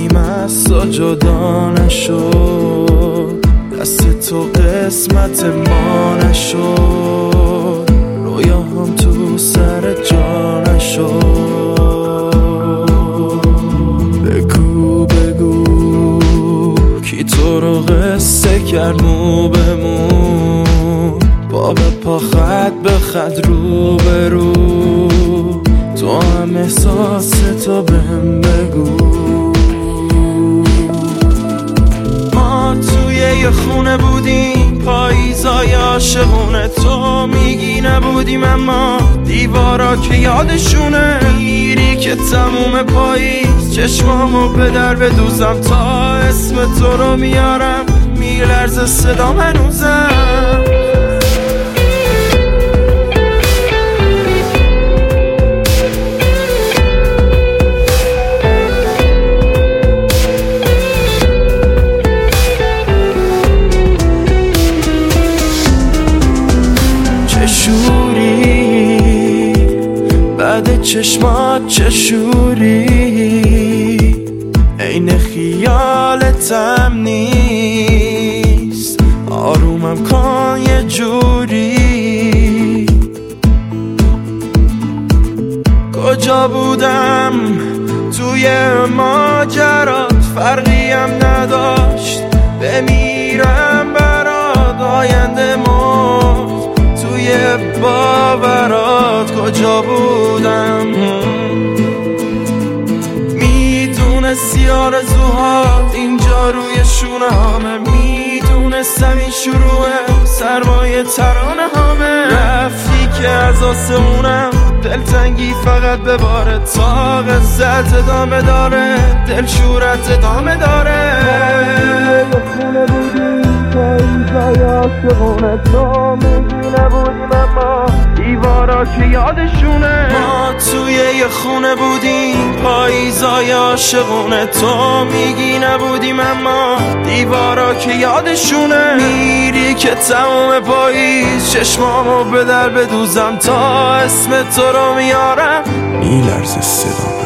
قدیم از تو جدا نشد، دست تو قسمت ما نشد، رویاهم تو سر جا نشد. بگو بگو کی تو رو قصه کرد مو به مو، پا به پا خط به خط رو به رو، تو هم احساس تو بهم بگو. ما توی یه خونه بودیم پاییزای عاشقونه، تو میگی نبودیم اما دیوارا که یادشونه. میری که تموم پاییز چشمامو به در بدوزم، تا اسم تو رو میارم میلرزه صدام هنوزم. شوری بعد چشمات چه شوری، عین خیالتم نیست، آرومم کن یه جوری. کجا بودم توی ماجرات، فرقیم نداشت بمیرم برات، آینده مرد توی باورات. کجا بودم میدونستی آرزوهات اینجا روی شونه هامه، میدونستم این شروعه سرمایه ترانه هامه. رفتی که از آسمونم دلتنگی فقط بباره، طاق زد ادامه داره، دلشورت ادامه داره. خونه بودیم پاییزای عاشقونه، تو میگی نبودیم اما دیوارا که یادشونه. ما توی یه خونه بودیم پاییزای عاشقونه، تو میگی نبودیم اما دیوارا که یادشونه. میری که تمام پاییز چشمامو به در بدوزم، تا اسم تو رو میارم میلرزه صدام.